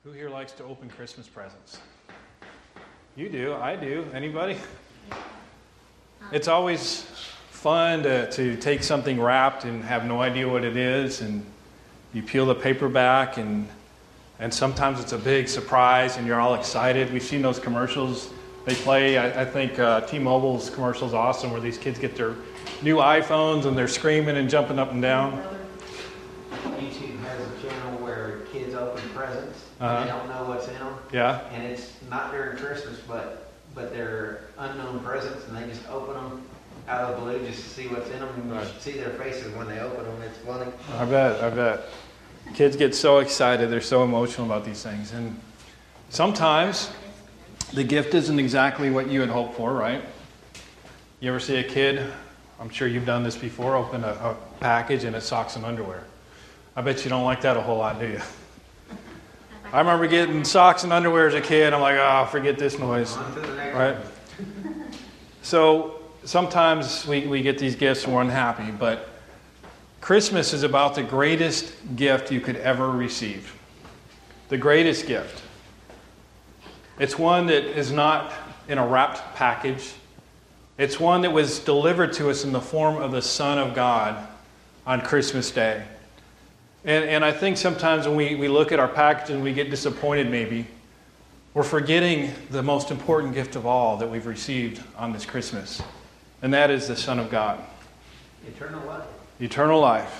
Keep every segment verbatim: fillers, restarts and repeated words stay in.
Who here likes to open Christmas presents? You do. I do. Anybody? It's always fun to, to take something wrapped and have no idea what it is, and you peel the paper back, and and sometimes it's a big surprise, and you're all excited. We've seen those commercials they play. I, I think uh, T-Mobile's commercial is awesome, where these kids get their new iPhones and they're screaming and jumping up and down. YouTube has a channel where kids open presents Uh-huh. and they don't know what's in them. Yeah. And it's not during Christmas, but but they're unknown presents, and they just open them out of the blue just to see what's in them. And you Right. should see their faces when they open them. It's funny. I bet. I bet. Kids get so excited. They're so emotional about these things. And sometimes the gift isn't exactly what you had hoped for, right? You ever see a kid, I'm sure you've done this before, open a, a package and it's socks and underwear. I bet you don't like that a whole lot, do you? I remember getting socks and underwear as a kid. I'm like, oh, forget this noise. On to the next Right? one. So sometimes we, we get these gifts and we're unhappy, but Christmas is about the greatest gift you could ever receive. The greatest gift. It's one that is not in a wrapped package. It's one that was delivered to us in the form of the Son of God on Christmas Day. And, and I think sometimes when we, we look at our package and we get disappointed maybe, we're forgetting the most important gift of all that we've received on this Christmas. And that is the Son of God. Eternal life. Eternal life.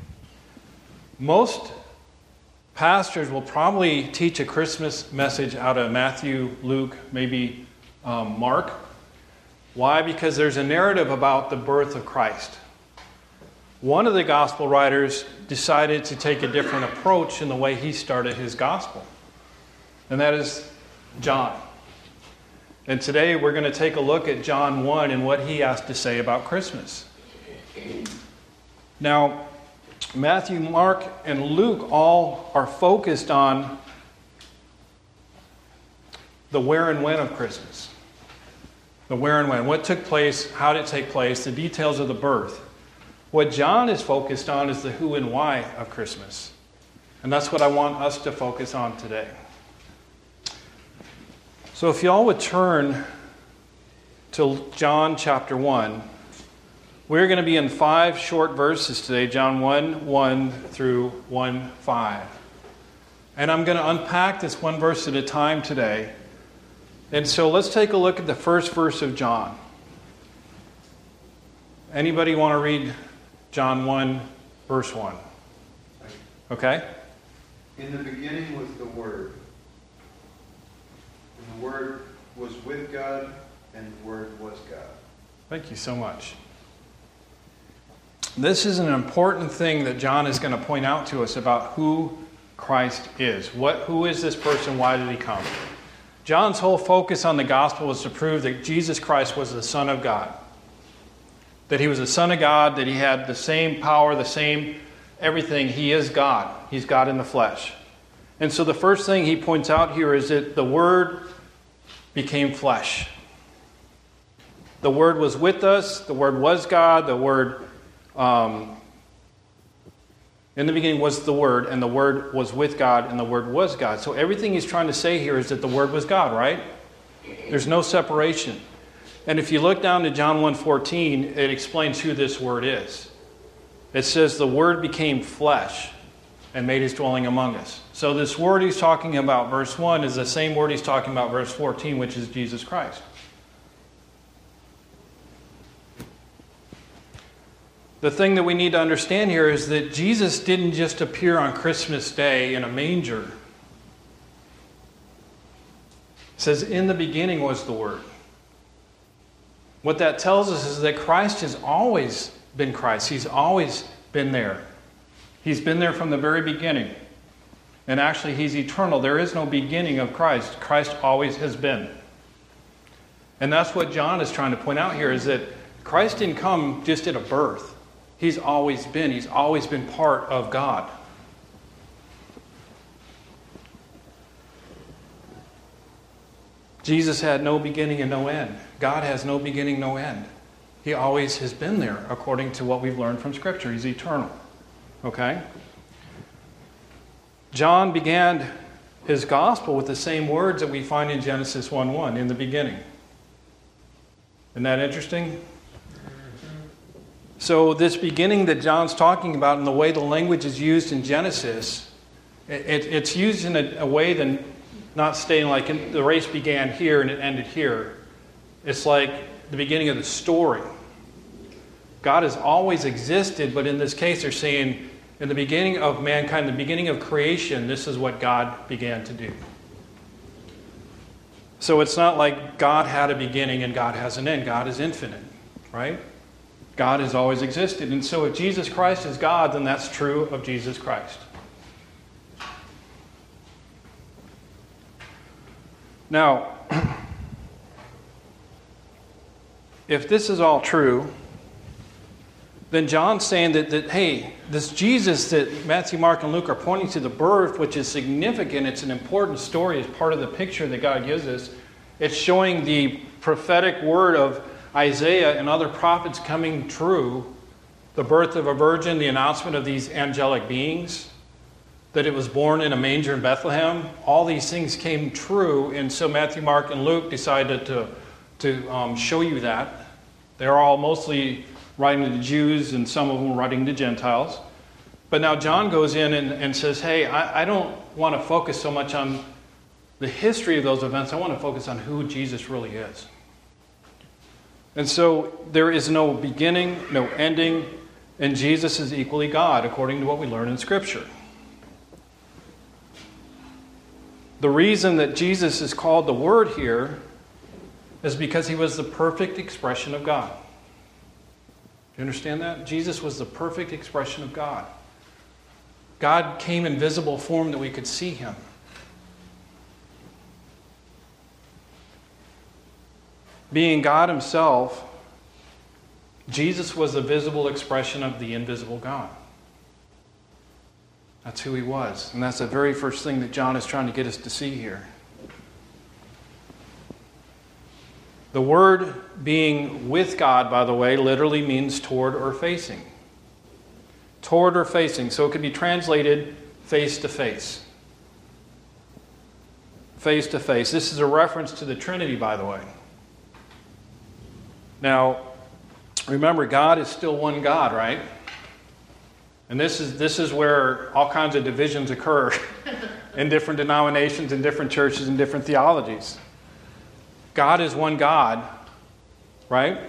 Most pastors will probably teach a Christmas message out of Matthew, Luke, maybe um, Mark. Why? Because there's a narrative about the birth of Christ. One of the gospel writers decided to take a different approach in the way he started his gospel. And that is John. And today we're going to take a look at John one and what he has to say about Christmas. Now, Matthew, Mark, and Luke all are focused on the where and when of Christmas. The where and when. What took place, how did it take place, the details of the birth. What John is focused on is the who and why of Christmas. And that's what I want us to focus on today. So if y'all would turn to John chapter one. We're going to be in five short verses today, John one, one through one, five. And I'm going to unpack this one verse at a time today. And so let's take a look at the first verse of John. Anybody want to read John one, verse one? Okay? In the beginning was the Word, and the Word was with God, and the Word was God. Thank you so much. This is an important thing that John is going to point out to us about who Christ is. What, who is this person? Why did he come? John's whole focus on the gospel was to prove that Jesus Christ was the Son of God. That he was the Son of God, that he had the same power, the same everything. He is God. He's God in the flesh. And so the first thing he points out here is that the Word became flesh. The Word was with us. The Word was God. The Word... Um, in the beginning was the Word, and the Word was with God, and the Word was God. So everything he's trying to say here is that the Word was God, right? There's no separation. And if you look down to John one fourteen, it explains who this Word is. It says the Word became flesh and made his dwelling among us. So this word he's talking about, verse one, is the same word he's talking about, verse fourteen, which is Jesus Christ. The thing that we need to understand here is that Jesus didn't just appear on Christmas Day in a manger. It says, in the beginning was the Word. What that tells us is that Christ has always been Christ. He's always been there. He's been there from the very beginning. And actually, He's eternal. There is no beginning of Christ. Christ always has been. And that's what John is trying to point out here, is that Christ didn't come just at a birth. He's always been. He's always been part of God. Jesus had no beginning and no end. God has no beginning, no end. He always has been there, according to what we've learned from Scripture. He's eternal. Okay? John began his gospel with the same words that we find in Genesis one one, in the beginning. Isn't that interesting? So this beginning that John's talking about and the way the language is used in Genesis, it, it's used in a, a way that not stating like in, the race began here and it ended here. It's like the beginning of the story. God has always existed, but in this case they're saying in the beginning of mankind, the beginning of creation, this is what God began to do. So it's not like God had a beginning and God has an end. God is infinite, right? God has always existed. And so if Jesus Christ is God, then that's true of Jesus Christ. Now, if this is all true, then John's saying that, that, hey, this Jesus that Matthew, Mark, and Luke are pointing to the birth, which is significant, it's an important story, it's part of the picture that God gives us. It's showing the prophetic word of Isaiah and other prophets coming true, the birth of a virgin, the announcement of these angelic beings, that it was born in a manger in Bethlehem. All these things came true, and so Matthew, Mark, and Luke decided to, to um, show you that. They're all mostly writing to the Jews, and some of them writing to Gentiles. But now John goes in and, and says, hey, I, I don't want to focus so much on the history of those events. I want to focus on who Jesus really is. And so there is no beginning, no ending, and Jesus is equally God, according to what we learn in Scripture. The reason that Jesus is called the Word here is because he was the perfect expression of God. You understand that? Jesus was the perfect expression of God. God came in visible form that we could see him. Being God himself, Jesus was the visible expression of the invisible God. That's who he was. And that's the very first thing that John is trying to get us to see here. The word being with God, by the way, literally means toward or facing. Toward or facing. So it could be translated face to face. Face to face. This is a reference to the Trinity, by the way. Now, remember, God is still one God, right? And this is this is where all kinds of divisions occur in different denominations, in different churches, and different theologies. God is one God, right?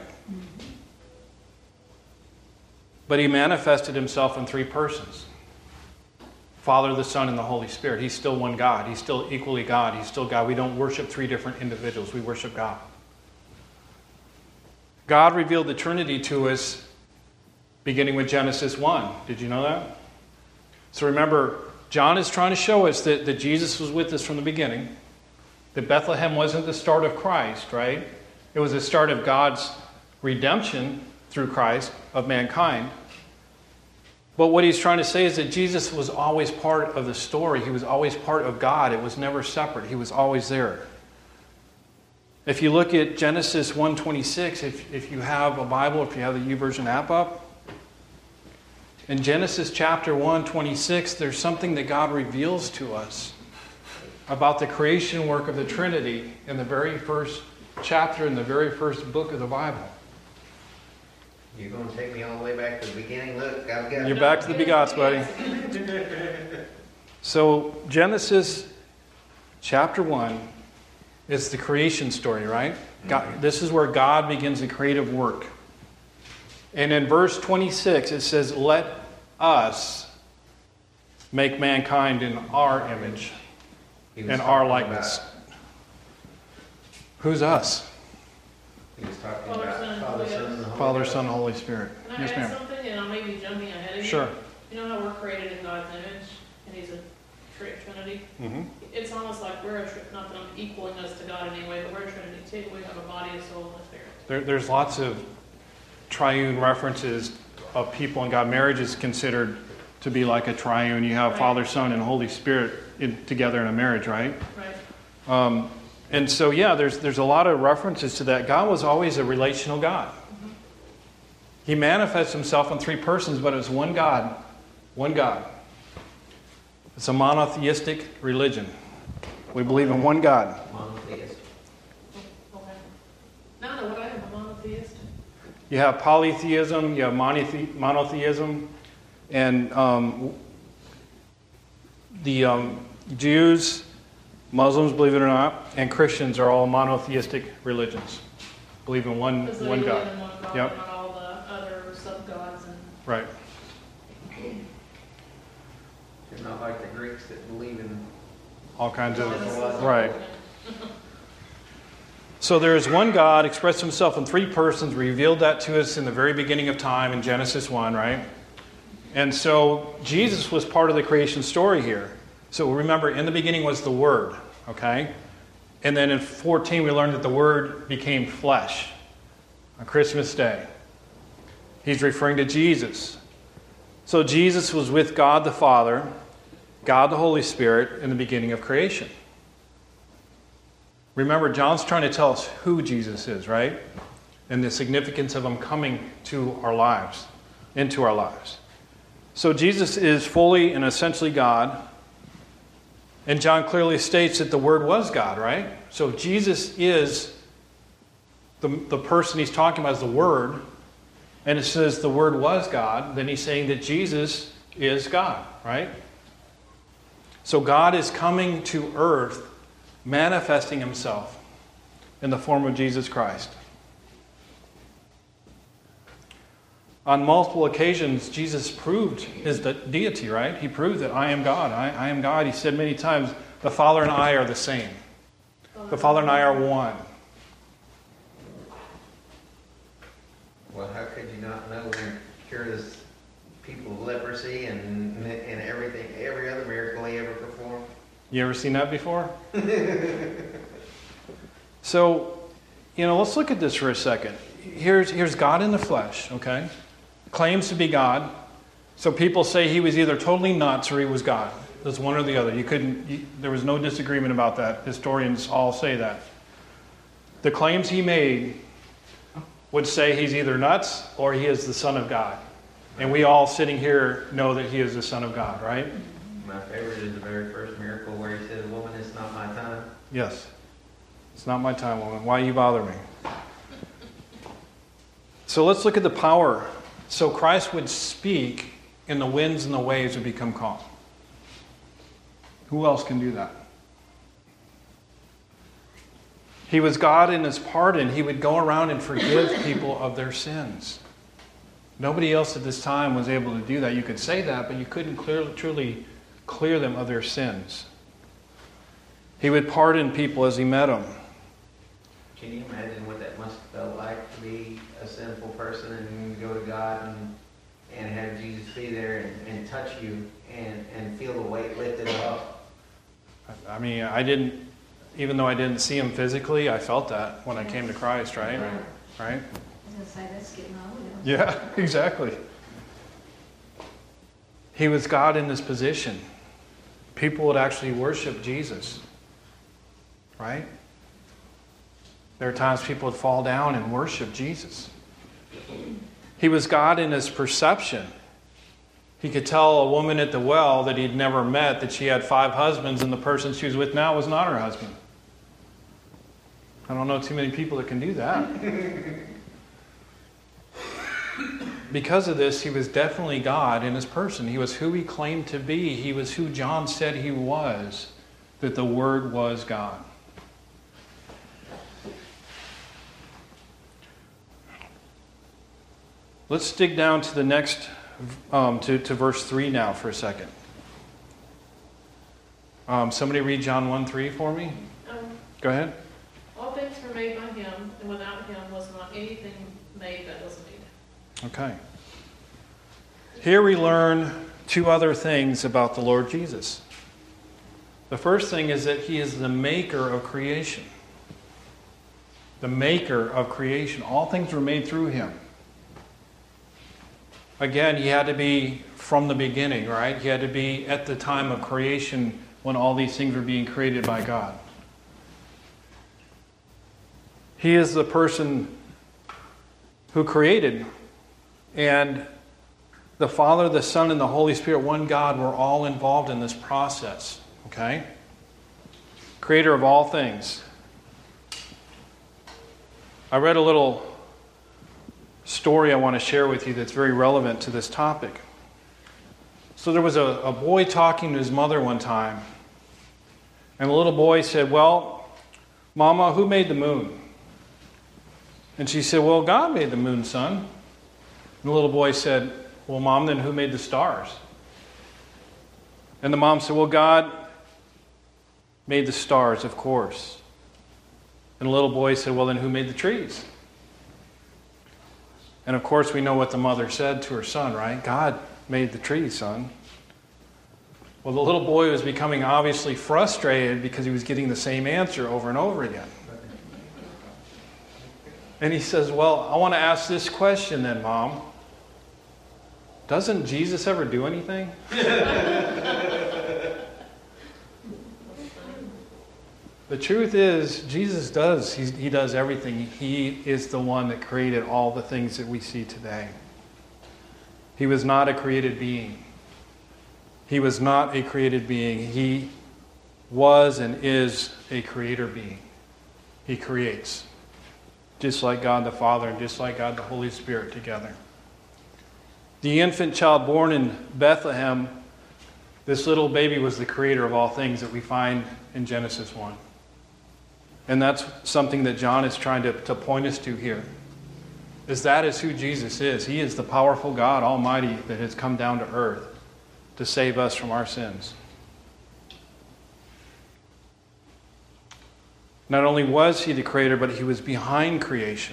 But he manifested himself in three persons. Father, the Son, and the Holy Spirit. He's still one God. He's still equally God. He's still God. We don't worship three different individuals. We worship God. God revealed the Trinity to us beginning with Genesis one. Did you know that? So remember, John is trying to show us that, that Jesus was with us from the beginning. That Bethlehem wasn't the start of Christ, right? It was the start of God's redemption through Christ of mankind. But what he's trying to say is that Jesus was always part of the story. He was always part of God. It was never separate. He was always there. If you look at Genesis one twenty-six, if, if you have a Bible, if you have the YouVersion app up, in Genesis chapter one twenty-six, there's something that God reveals to us about the creation work of the Trinity in the very first chapter, in the very first book of the Bible. You're going to take me all the way back to the beginning? Look, I've got... You're back to the begots, buddy. So Genesis chapter one is the creation story, right? God, this is where God begins the creative work. And in verse twenty-six, it says, let us make mankind in our image and our likeness. About, Who's us? he was talking Father, about Son, and Father, Holy Son, and the Holy Father, Ghost. Son, and Holy Spirit. Can I Yes, add ma'am. something? And I may be jumping ahead of you. Sure. You know how we're created in God's image, and He's a tri- Trinity? Mm-hmm. It's almost like we're a tri- not that I'm equaling us to God in any way, but we're a Trinity too. We have a body, a soul, and a spirit. There, there's lots of triune references of people in God. Marriage is considered to be like a triune. You have Right. Father, Son, and Holy Spirit in, together in a marriage, right? Right. Um, and so, yeah, there's there's a lot of references to that. God was always a relational God. Mm-hmm. He manifests himself in three persons, but it's one God. One God. It's a monotheistic religion. We believe in one God. Monotheist. Okay. Now I know what I am, a monotheist. You have polytheism, you have monothe- monotheism, and um, the um, Jews, Muslims, believe it or not, and Christians are all monotheistic religions. Believe in one Because they one believe God. in one God, Yep. not all the other sub-gods and... Right. They're not like the Greeks that believe in All kinds of Genesis. right. So there is one God, expressed himself in three persons, revealed that to us in the very beginning of time in Genesis one, right? And so Jesus was part of the creation story here. So remember, in the beginning was the Word, okay? And then in fourteen, we learned that the Word became flesh on Christmas Day. He's referring to Jesus. So Jesus was with God the Father, God the Holy Spirit in the beginning of creation. Remember, John's trying to tell us who Jesus is, right? And the significance of him coming to our lives, into our lives. So Jesus is fully and essentially God. And John clearly states that the Word was God, right? So if Jesus is the, the person he's talking about is the Word, and it says the Word was God, then he's saying that Jesus is God, right? So God is coming to earth, manifesting himself in the form of Jesus Christ. On multiple occasions, Jesus proved his de- deity, right? He proved that I am God. I, I am God. He said many times, the Father and I are the same. The Father and I are one. Well, how could you not know when he cures people of leprosy and and everything, every other miracle he ever performed? You ever seen that before? So, you know, let's look at this for a second. Here's, here's God in the flesh, okay? Claims to be God. So people say he was either totally nuts or he was God. There's one or the other. You couldn't. You, there was no disagreement about that. Historians all say that. The claims he made would say he's either nuts or he is the Son of God. And we all sitting here know that he is the Son of God, right? My favorite is the very first miracle where he says, "Woman, it's not my time." Yes. It's not my time, woman. Why you bother me? So let's look at the power. So Christ would speak and the winds and the waves would become calm. Who else can do that? He was God in his pardon. He would go around and forgive people of their sins. Nobody else at this time was able to do that. You could say that, but you couldn't clearly, truly clear them of their sins. He would pardon people as he met them. Can you imagine what that must have felt like to be a sinful person and go to God and, and have Jesus be there and, and touch you and, and feel the weight lifted off? I mean, I didn't, even though I didn't see him physically, I felt that when I came to Christ, right? Right. Right? I was going to say, that's getting old. Yeah, exactly. He was God in this position. People would actually worship Jesus. Right? There are times people would fall down and worship Jesus. He was God in his perception. He could tell a woman at the well that he'd never met that she had five husbands and the person she was with now was not her husband. I don't know too many people that can do that. Because of this, he was definitely God in his person. He was who he claimed to be. He was who John said he was, that the Word was God. Let's dig down to the next, um, to, to verse three now for a second. Um, somebody read John one three for me. Um, Go ahead. all things were made by him, and without him was not anything made that was made. Okay. Here we learn two other things about the Lord Jesus. The first thing is that he is the maker of creation. The maker of creation. All things were made through him. Again, he had to be from the beginning, right? He had to be at the time of creation when all these things were being created by God. He is the person who created. And the Father, the Son, and the Holy Spirit, one God, were all involved in this process. Okay? creator of all things. I read a little story I want to share with you that's very relevant to this topic. So there was a, a boy talking to his mother one time, and the little boy said, "Well, Mama, who made the moon?" And she said, "Well, God made the moon, son." And the little boy said, "Well, Mom, then who made the stars?" And the mom said, "Well, God made the stars, of course." And the little boy said, "Well, then who made the trees?" And of course, we know what the mother said to her son, right? "God made the trees, son." Well, the little boy was becoming obviously frustrated because he was getting the same answer over and over again. And he says, "Well, I want to ask this question then, Mom. Doesn't Jesus ever do anything?" The truth is, Jesus does. He's, he does everything. He is the one that created all the things that we see today. He was not a created being. He was not a created being. He was and is a creator being. He creates. Just like God the Father and just like God the Holy Spirit together. The infant child born in Bethlehem, this little baby was the creator of all things that we find in Genesis one. And that's something that John is trying to, to point us to here. Is that is who Jesus is. He is the powerful God Almighty that has come down to earth to save us from our sins. Not only was he the creator, but he was behind creation.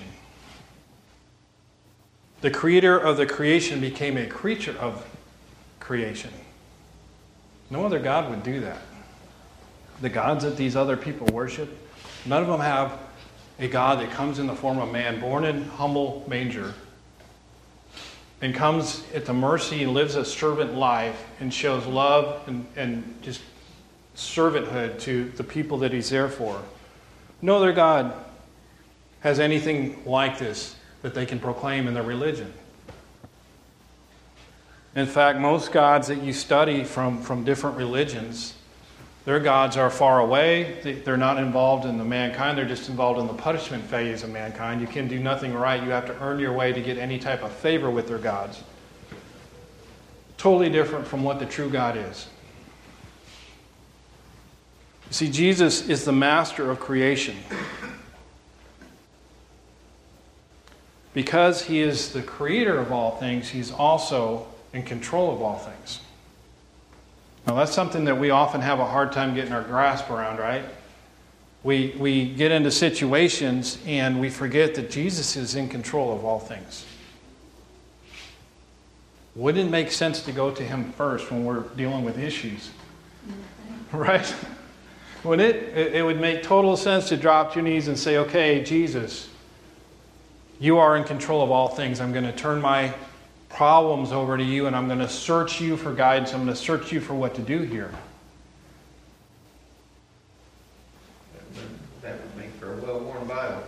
The creator of the creation became a creature of creation. No other God would do that. The gods that these other people worship, none of them have a God that comes in the form of man, born in humble manger, and comes at the mercy and lives a servant life and shows love and, and just servanthood to the people that he's there for. No other God has anything like this that they can proclaim in their religion. In fact, most gods that you study from, from different religions, their gods are far away. They're not involved in the mankind. They're just involved in the punishment phase of mankind. You can do nothing right. You have to earn your way to get any type of favor with their gods. Totally different from what the true God is. You see, Jesus is the master of creation. Because he is the creator of all things, he's also in control of all things. Now, that's something that we often have a hard time getting our grasp around, right? We, we get into situations and we forget that Jesus is in control of all things. Wouldn't it make sense to go to him first when we're dealing with issues? Right? When it, it would make total sense to drop to your knees and say, "Okay, Jesus, you are in control of all things. I'm going to turn my problems over to you and I'm going to search you for guidance. I'm going to search you for what to do here." That would make for a well-worn Bible.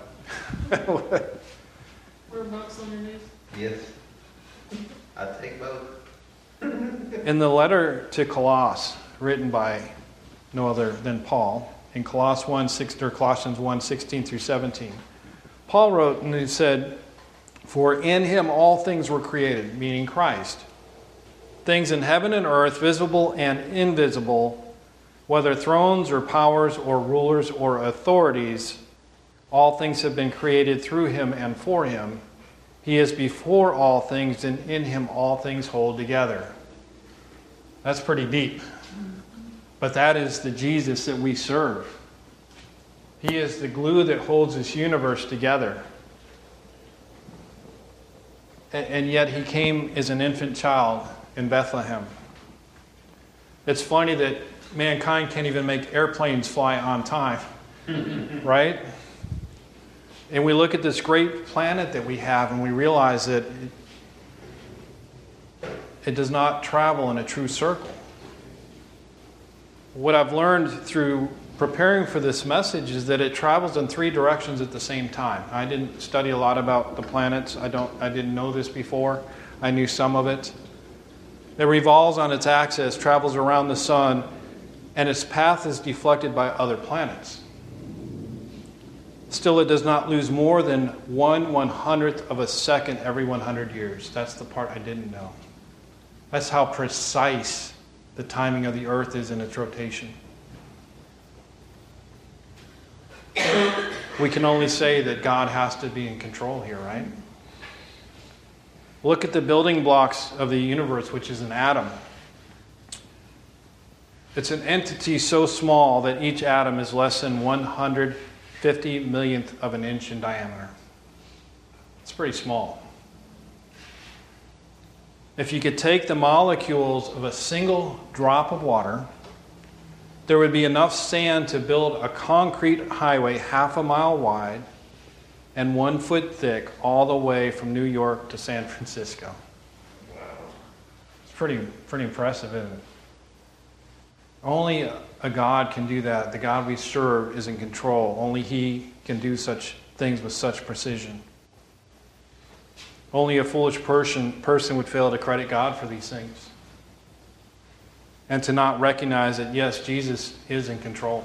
We're books on your knees. Yes. I'd take both. In the letter to Colossus, written by no other than Paul, in Colossians one, six, or Colossians one, sixteen through seventeen, Paul wrote and he said, "For in him all things were created," meaning Christ. "Things in heaven and earth, visible and invisible, whether thrones or powers or rulers or authorities, all things have been created through him and for him. He is before all things, and in him all things hold together." That's pretty deep. But that is the Jesus that we serve. He is the glue that holds this universe together. And yet he came as an infant child in Bethlehem. It's funny that mankind can't even make airplanes fly on time. Right? And we look at this great planet that we have and we realize that it, it does not travel in a true circle. What I've learned through preparing for this message is that it travels in three directions at the same time. I didn't study a lot about the planets. I don't. I didn't know this before. I knew some of it. It revolves on its axis, travels around the sun, and its path is deflected by other planets. Still, it does not lose more than one one hundredth of a second every one hundred years. That's the part I didn't know. That's how precise the timing of the earth is in its rotation. We can only say that God has to be in control here, right? Look at the building blocks of the universe, which is an atom. It's an entity so small that each atom is less than one hundred fifty millionth of an inch in diameter. It's pretty small. If you could take the molecules of a single drop of water, there would be enough sand to build a concrete highway half a mile wide and one foot thick all the way from New York to San Francisco. It's pretty, pretty impressive, isn't it? Only a God can do that. The God we serve is in control. Only He can do such things with such precision. Only a foolish person, person would fail to credit God for these things. And to not recognize that, yes, Jesus is in control.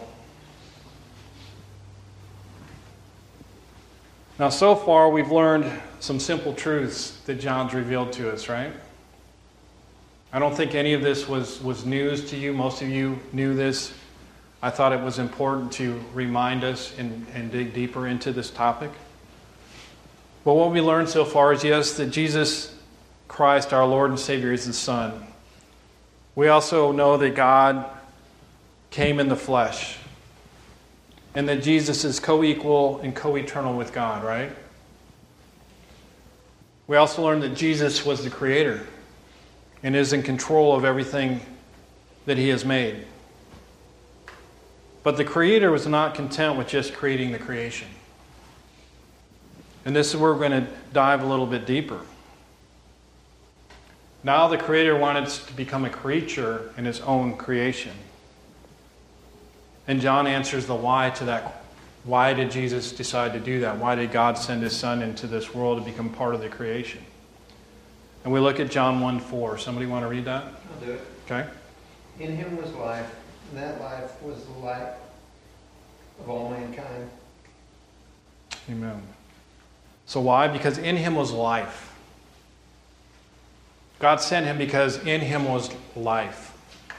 Now, so far, we've learned some simple truths that John's revealed to us, right? I don't think any of this was, was news to you. Most of you knew this. I thought it was important to remind us and, and dig deeper into this topic. But what we learned so far is, yes, that Jesus Christ, our Lord and Savior, is the Son. We also know that God came in the flesh, and that Jesus is co-equal and co-eternal with God, right? We also learned that Jesus was the Creator and is in control of everything that He has made. But the Creator was not content with just creating the creation. And this is where we're going to dive a little bit deeper. Now the Creator wanted to become a creature in His own creation. And John answers the why to that. Why did Jesus decide to do that? Why did God send His Son into this world to become part of the creation? And we look at John one four. Somebody want to read that? I'll do it. Okay. In Him was life, and that life was the light of all mankind. Amen. So why? Because in Him was life. God sent Him because in Him was life.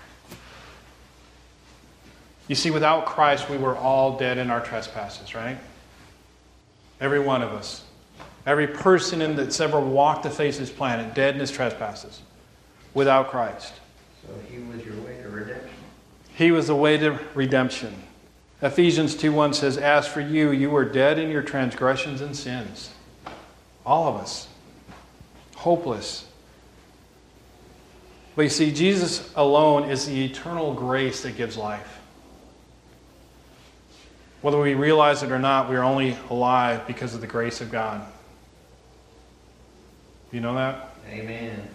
You see, without Christ, we were all dead in our trespasses, right? Every one of us. Every person in that's ever walked the face of this planet, dead in his trespasses, without Christ. So He was your way to redemption. He was the way to redemption. Ephesians two one says, as for you, you were dead in your transgressions and sins. All of us. Hopeless. But you see, Jesus alone is the eternal grace that gives life. Whether we realize it or not, we are only alive because of the grace of God. You know that? Amen.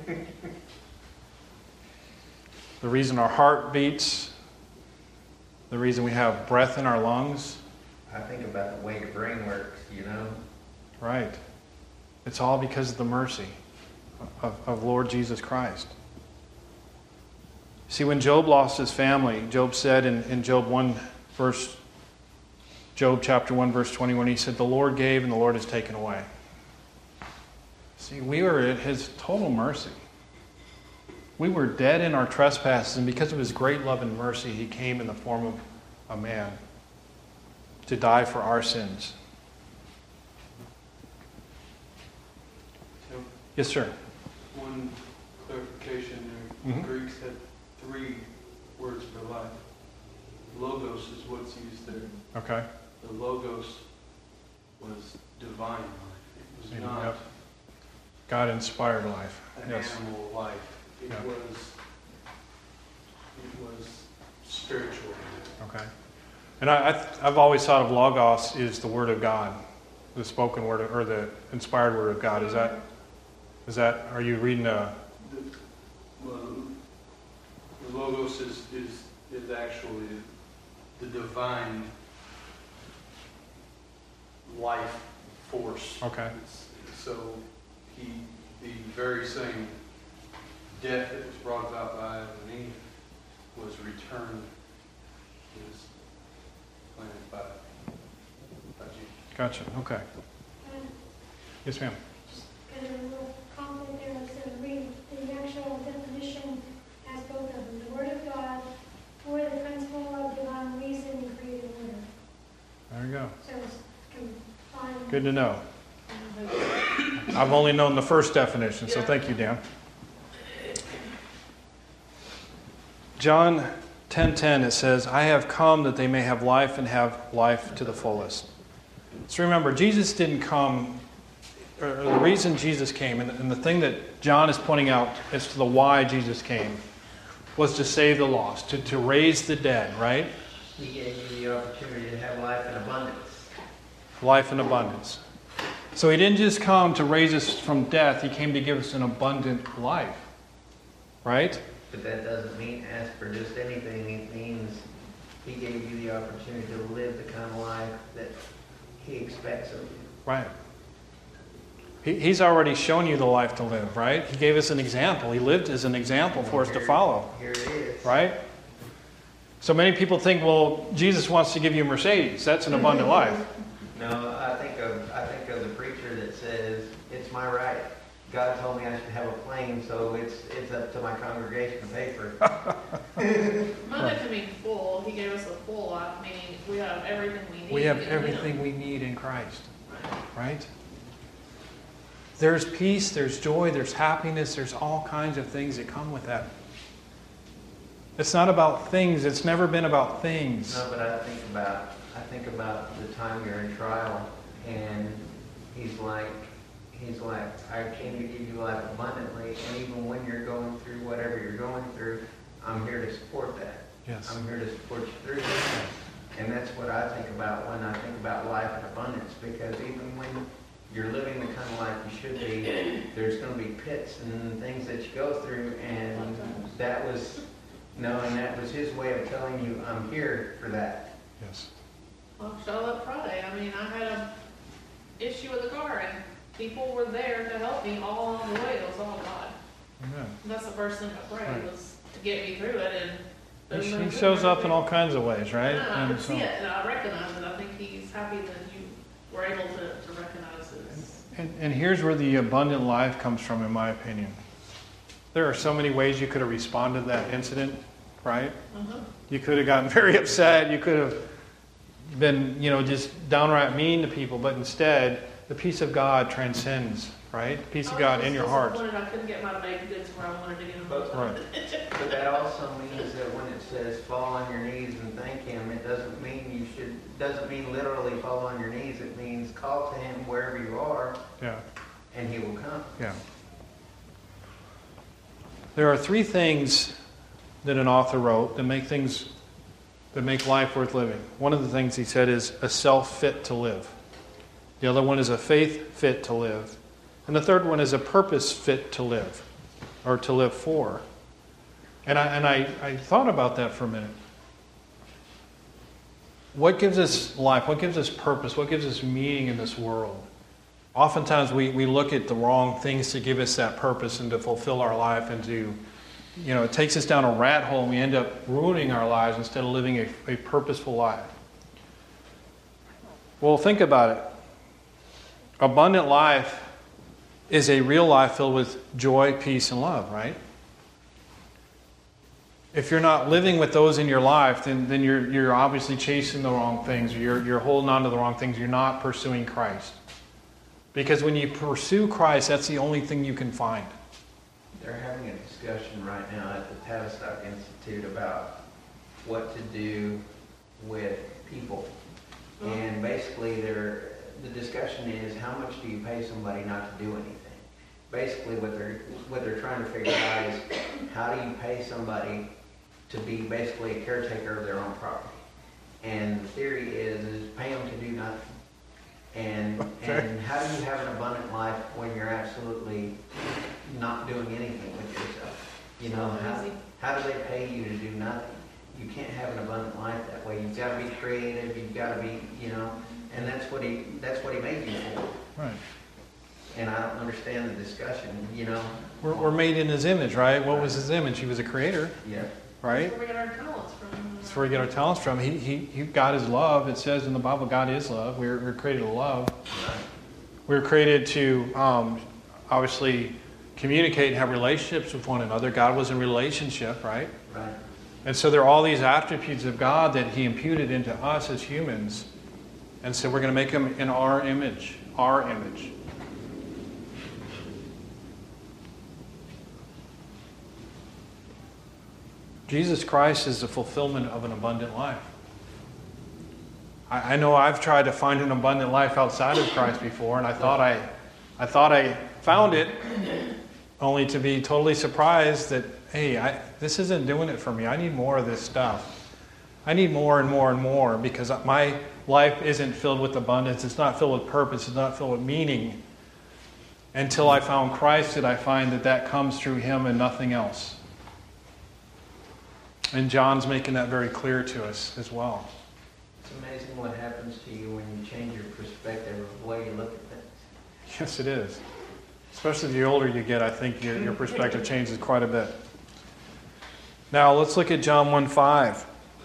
The reason our heart beats, the reason we have breath in our lungs. I think about the way your brain works, you know. Right. It's all because of the mercy of, of Lord Jesus Christ. See, when Job lost his family, Job said in, in Job one verse, Job chapter one verse twenty-one, he said, the Lord gave and the Lord has taken away. See, we were at His total mercy. We were dead in our trespasses, and because of His great love and mercy, He came in the form of a man to die for our sins. So, Yes, sir. one clarification there. Mhm. The Greeks had three words for life. Logos is what's used there. Okay. The logos was divine life. It was not Yep. God-inspired life. an Yes. animal life. It Yeah. was it was spiritual. Okay. And I, I've, I've always thought of Logos is the Word of God, the spoken word or the inspired Word of God. Is that? Is that? Are you reading a? The, well, the logos is, is is actually the divine life force. Okay. It's, so he, the very same death that was brought about by Adam and Eve was returned is planted by, by Jesus. Gotcha. Okay. And Yes, ma'am. just kind of a little comment there, it says read the actual definition as both of them, the Word of God or the principle of divine reason in created order. There we go. So it's combined. Good to know. I've only known the first definition, so Yeah. thank you, Dan. John ten ten, it says, I have come that they may have life and have life to the fullest. So remember, Jesus didn't come, or the reason Jesus came, and and the thing that John is pointing out as to the why Jesus came, was to save the lost, to, to raise the dead, right? He gave you the opportunity to have life in abundance. Life in abundance. So he didn't just come to raise us from death, he came to give us an abundant life. Right? But that doesn't mean ask for just anything. It means he gave you the opportunity to live the kind of life that he expects of you. Right. He, he's already shown you the life to live, right? He gave us an example. He lived as an example for us to follow. Here it is. Right? So many people think, well, Jesus wants to give you a Mercedes. That's an abundant life. No, I think of I think of the preacher that says, it's my right. God told me I should have a plane, so it's it's up to my congregation to pay for it. Not to mean full. He gave us a full life, meaning we have everything we need. We have in Him. everything we need in Christ. Right. Right? There's peace, there's joy, there's happiness, there's all kinds of things that come with that. It's not about things. It's never been about things. No, but I think about I think about the time you're in trial, and he's like, he's like, I came to give you life abundantly, and even when you're going through whatever you're going through, I'm here to support that. Yes. I'm here to support you through that. And that's what I think about when I think about life in abundance, because even when you're living the kind of life you should be, there's going to be pits and things that you go through, and that was, no, and that was his way of telling you, I'm here for that. Yes. Well, Charlotte Friday, I mean, I had a issue with the car, and people were there to help me all along the way. It was all God. Amen. And that's the first thing I prayed, Right. was to get me through it. And He, there's he no shows good up in all kinds of ways, right? Yeah, I And could so- see it, and I recognize it. I think he's happy that you were able to, to recognize this. And, and here's where the abundant life comes from, in my opinion. There are so many ways you could have responded to that incident, right? Uh-huh. You could have gotten very upset. You could have been, you know, just downright mean to people. But instead, the peace of God transcends, right? The peace of God in your heart. I was disappointed I couldn't get my baked goods where I wanted to get them. But- Right. But that also means that when it says fall on your knees and thank him, it doesn't mean you should, doesn't mean literally fall on your knees. It means call to him wherever you are, Yeah, and he will come. yeah. There are three things that an author wrote that make things, that make life worth living. One of the things he said is a self fit to live. The other one is a faith fit to live. And the third one is a purpose fit to live, or to live for. And I, and I, I thought about that for a minute. What gives us life? What gives us purpose? What gives us meaning in this world? Oftentimes we, we look at the wrong things to give us that purpose and to fulfill our life, and to, you know, it takes us down a rat hole and we end up ruining our lives instead of living a, a purposeful life. Well, think about it. Abundant life is a real life filled with joy, peace, and love, right? If you're not living with those in your life, then, then you're, you're obviously chasing the wrong things. You're, you're holding on to the wrong things. You're not pursuing Christ. Because when you pursue Christ, that's the only thing you can find. They're having a discussion right now at the Tavistock Institute about what to do with people. And basically they're, the discussion is, how much do you pay somebody not to do anything? Basically what they're, what they're trying to figure out is, how do you pay somebody to be basically a caretaker of their own property? And the theory is, is pay them to do nothing. And and how do you have an abundant life when you're absolutely not doing anything with yourself? You know, how, how do they pay you to do nothing? You can't have an abundant life that way. You've got to be creative. You've got to be, you know, and that's what he that's what he made you for. Right. And I don't understand the discussion, you know. We're, we're made in His image, right? What was His image? He was a creator, Yeah. right? That's where we get our talents from. That's where we get our talents from. He, he, he, God is love. It says in the Bible, God is love. We were, we were created to love. We were created to, um, obviously, communicate and have relationships with one another. God was in relationship, right? Right. And so there are all these attributes of God that He imputed into us as humans. And so we're going to make Him in our image. Our image. Jesus Christ is the fulfillment of an abundant life. I, I know I've tried to find an abundant life outside of Christ before, and I thought I, I thought I found it, only to be totally surprised that, hey, I, this isn't doing it for me. I need more of this stuff. I need more and more and more, because my life isn't filled with abundance. It's not filled with purpose. It's not filled with meaning. Until I found Christ, did I find that that comes through Him and nothing else. And John's making that very clear to us as well. It's amazing what happens to you when you change your perspective of the way you look at things. Yes, it is. Especially the older you get, I think your, your perspective changes quite a bit. Now, let's look at John one five.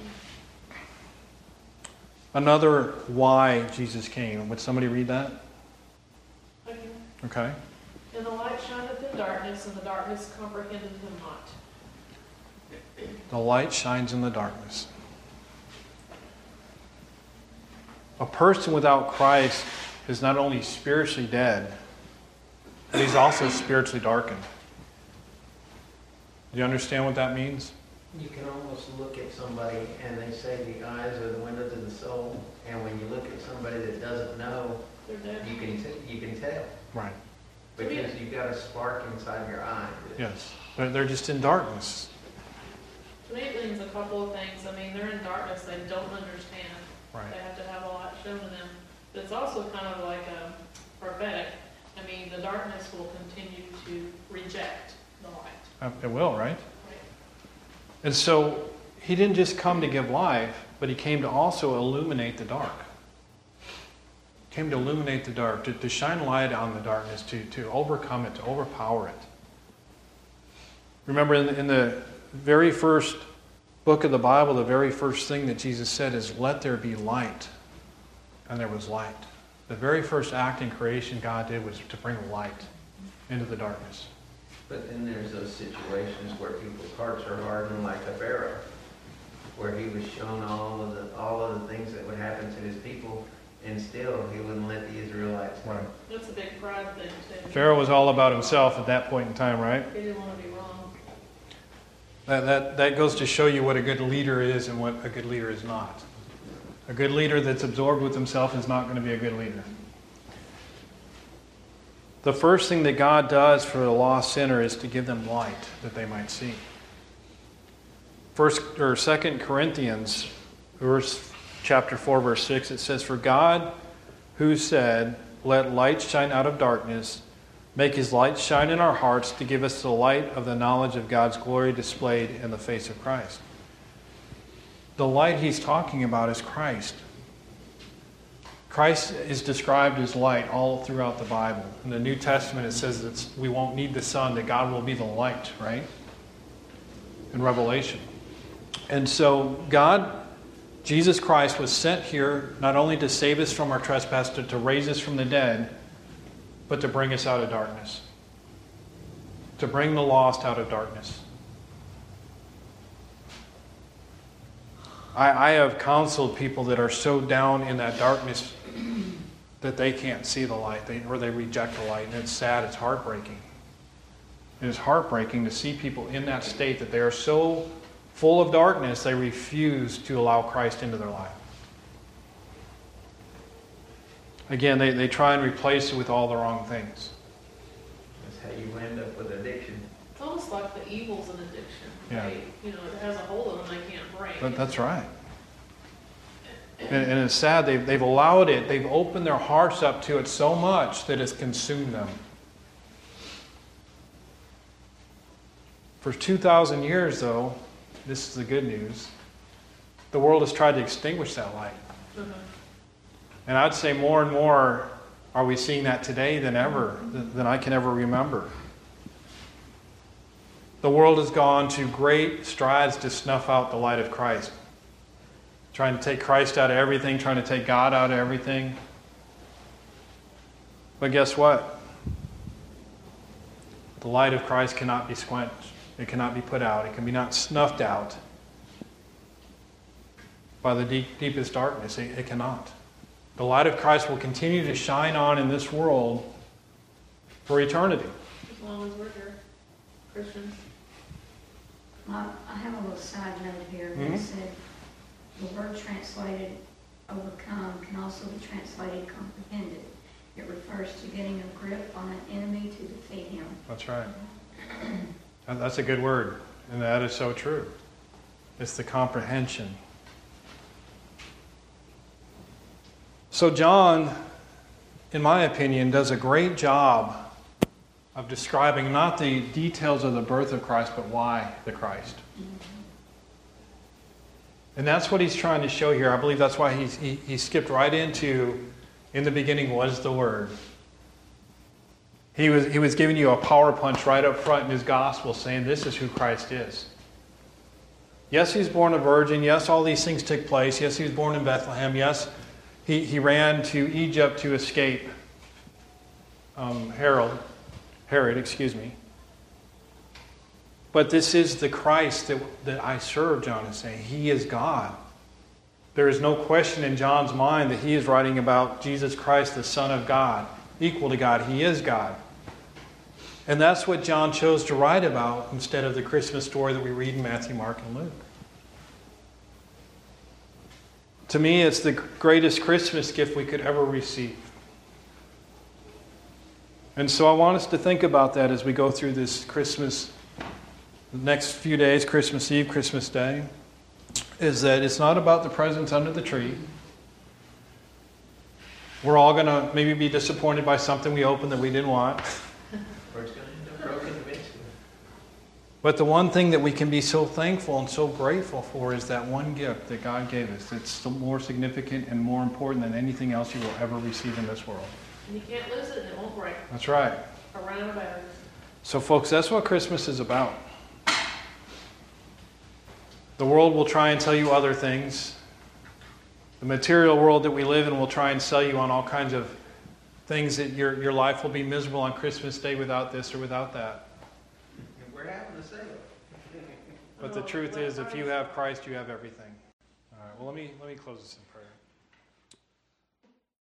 Another why Jesus came. Would somebody read that? Okay. Okay. And the light shineth in darkness, and the darkness comprehended him not. The light shines in the darkness. A person without Christ is not only spiritually dead, but he's also spiritually darkened. Do you understand what that means? You can almost look at somebody and they say the eyes are the windows of the soul. And when you look at somebody that doesn't know, They're dead. you can t- you can tell. Right. Because you've got a spark inside your eye. Yes. They're, they're just in darkness. To me, it means a couple of things. I mean, they're in darkness. They don't understand. Right. They have to have a light shown to them. But it's also kind of like a prophetic. I mean, the darkness will continue to reject the light. Uh, It will, right? Right? And so He didn't just come to give life, but He came to also illuminate the dark. He came to illuminate the dark, to, to shine light on the darkness, to, to overcome it, to overpower it. Remember in the, in the very first book of the Bible, the very first thing that Jesus said is, "Let there be light." And there was light. The very first act in creation God did was to bring light into the darkness. But then there's those situations where people's hearts are hardened, like a Pharaoh, where he was shown all of the all of the things that would happen to his people, and still he wouldn't let the Israelites know. Right. That's a big pride thing, too. Pharaoh was all about himself at that point in time, right? He didn't want to be wrong. That, that, that goes to show you what a good leader is and what a good leader is not. A good leader that's absorbed with himself is not going to be a good leader. The first thing that God does for a lost sinner is to give them light that they might see. First or Second Corinthians, verse chapter four, verse six, it says, "For God, who said, 'Let light shine out of darkness,' make His light shine in our hearts to give us the light of the knowledge of God's glory displayed in the face of Christ." The light He's talking about is Christ. Christ is described as light all throughout the Bible. In the New Testament it says that we won't need the sun, that God will be the light, right? In Revelation. And so God, Jesus Christ, was sent here not only to save us from our trespass, to, to raise us from the dead, but to bring us out of darkness. To bring the lost out of darkness. I, I have counseled people that are so down in that darkness that they can't see the light, they, or they reject the light. And it's sad, it's heartbreaking. It is heartbreaking to see people in that state that they are so full of darkness, they refuse to allow Christ into their life. Again, they, they try and replace it with all the wrong things. That's how you end up with addiction. It's almost like the evils in addiction. Yeah. They, you know, it has a hold of them they can't break. But that's right. And, and it's sad, they've, they've allowed it, they've opened their hearts up to it so much that it's consumed them. For two thousand years, though, this is the good news, the world has tried to extinguish that light. Mhm. And I'd say more and more are we seeing that today than ever, than I can ever remember. the world has gone to great strides to snuff out the light of Christ. Trying to take Christ out of everything, trying to take God out of everything. But guess what? The light of Christ cannot be quenched. It cannot be put out. It can be not snuffed out by the deep, deepest darkness. It, it cannot. The light of Christ will continue to shine on in this world for eternity. As long as we're here, Christians. I I have a little side note here that Mhm. said the word translated overcome can also be translated comprehended. It refers to getting a grip on an enemy to defeat him. That's right. And that's a good word. And that is so true. It's the comprehension. So John, in my opinion, does a great job of describing not the details of the birth of Christ, but why the Christ. And that's what he's trying to show here. I believe that's why he's, he, he skipped right into, in the beginning was the Word. He was, he was giving you a power punch right up front in his gospel saying this is who Christ is. Yes, he was born a virgin. Yes, all these things took place. Yes, he was born in Bethlehem. Yes, he, he ran to Egypt to escape um, Herod, Herod, excuse me. But this is the Christ that, that I serve, John is saying. He is God. There is no question in John's mind that he is writing about Jesus Christ, the Son of God, equal to God. He is God. And that's what John chose to write about instead of the Christmas story that we read in Matthew, Mark, and Luke. To me, it's the greatest Christmas gift we could ever receive. And so I want us to think about that as we go through this Christmas, the next few days, Christmas Eve, Christmas Day, is that it's not about the presents under the tree. We're all going to maybe be disappointed by something we opened that we didn't want. Or it's going to end up broken eventually. But the one thing that we can be so thankful and so grateful for is that one gift that God gave us. It's more significant and more important than anything else you will ever receive in this world. And you can't lose it and it won't break. That's right. Around about it. So folks, that's what Christmas is about. The world will try and tell you other things. The material world that we live in will try and sell you on all kinds of things that your, your life will be miserable on Christmas Day without this or without that. We're having a sale. But the truth is, if you have Christ, you have everything. All right, well, let me, let me close this in prayer.